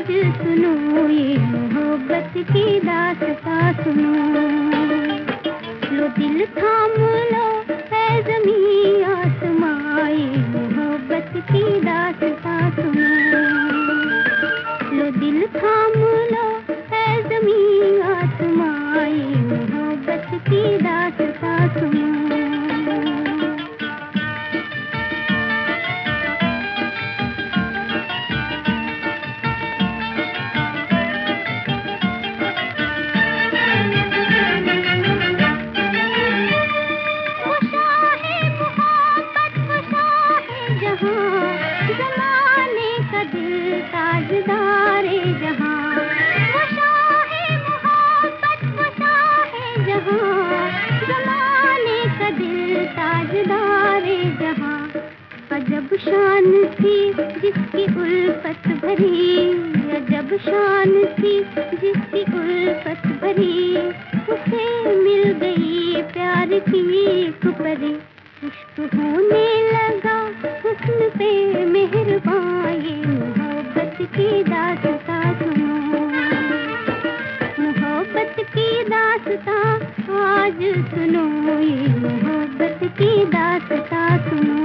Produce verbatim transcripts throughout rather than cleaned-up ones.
सुनो ये मोहब्बत की दास्तां सुनो। लो दिल थाम लो है ज़मीं आसमां, ये मोहब्बत की दास्तां सुनो। लो दिल थाम लो है ज़मीं आसमां, ये मोहब्बत की दास्तां सुनो। ज़माने का दिल ताजदारे जहां, वो शाहे मोहब्बत वो शाहे जहां। ज़माने का दिल ताजदारे जहां। अजब शान थी जिसकी उल्फत भरी, अजब शान थी जिसकी उल्फत भरी। उसे मिल गई प्यार की एक परी, इश्क होने लगा हुस्न पे मेहरबान, ये मोहब्बत की दास्तां सुनो। मोहब्बत की दास्तां आज सुनो, ये मोहब्बत की दास्तां सुनो।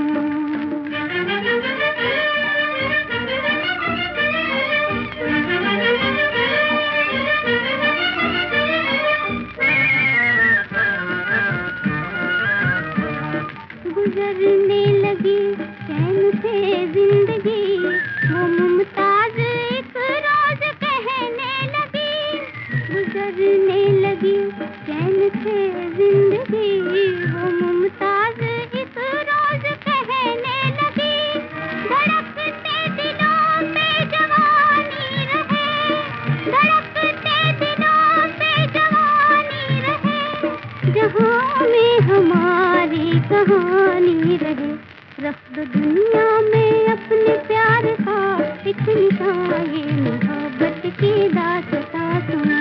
गुजरने लगी चैन से जिंदगी, वो मुमताज एक रोज कहने लगी। गुजरने लगी चैन से जिंदगी, वो मुमताज एक रोज कहने लगी। धड़कते दिलों पे जवानी रहे, धड़कते दिलों पे जवानी रहे। जहां में हमारी कहानी रहे, रख दो दुनिया में अपने प्यार का एक निशान, ये मोहब्बत की दास्तां सुनो।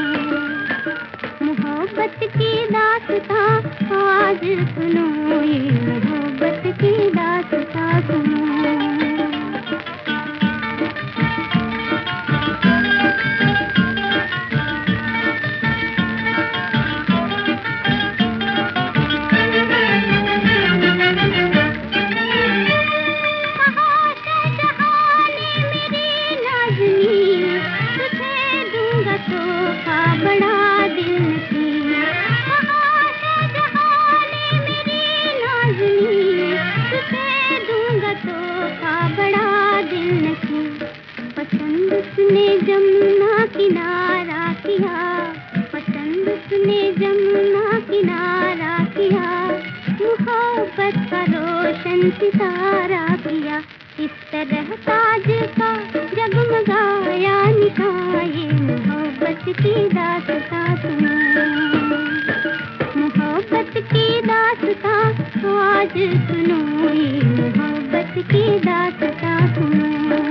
मोहब्बत की दास्तां आज सुनो, ये मोहब्बत की दास्तां सुनो। बड़ा दिल नसीब, शाहजहाने मेरी नाज़नीं, तुझे दूंगा तोहफा बड़ा दिल नसीब। पसंद उसने जमुना किनारा किया, पसंद उसने जमुना किनारा किया। मोहब्बत का रोशन सितारा किया, इस तरह ताज का जगमगाया निशान, ये मोहब्बत की दास्तां सुनो। मोहब्बत की दास्तां आज सुनो, ये मोहब्बत की दास्तां सुनो।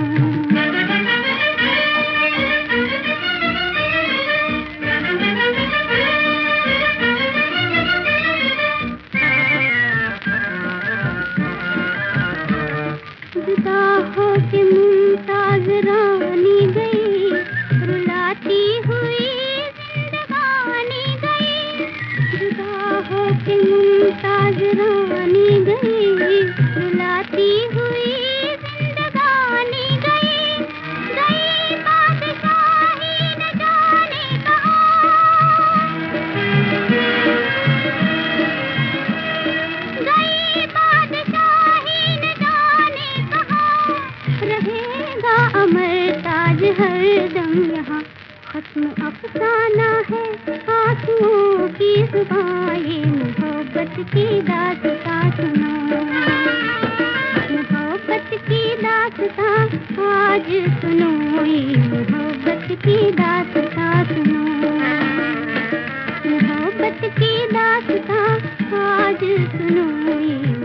जुदा हो के मुमताज रानी गई, रुलाती हुई जिंदगानी गई। जुदा हो के मुमताज रानी गई, रुलाती हुई जिंदगानी गई। गई बादशाही न जाने कहाँ, गई बादशाही न जाने कहाँ। रहेगा अमर ताज हरदम यहाँ, खत्म अफसाना है आंसुओं की जुबां, ये मोहब्बत की दास्तां सुनो। मोहब्बत की दास्तां आज सुनो, ये मोहब्बत की दास्तां सुनो। मोहब्बत की दास्तां आज सुनो, ये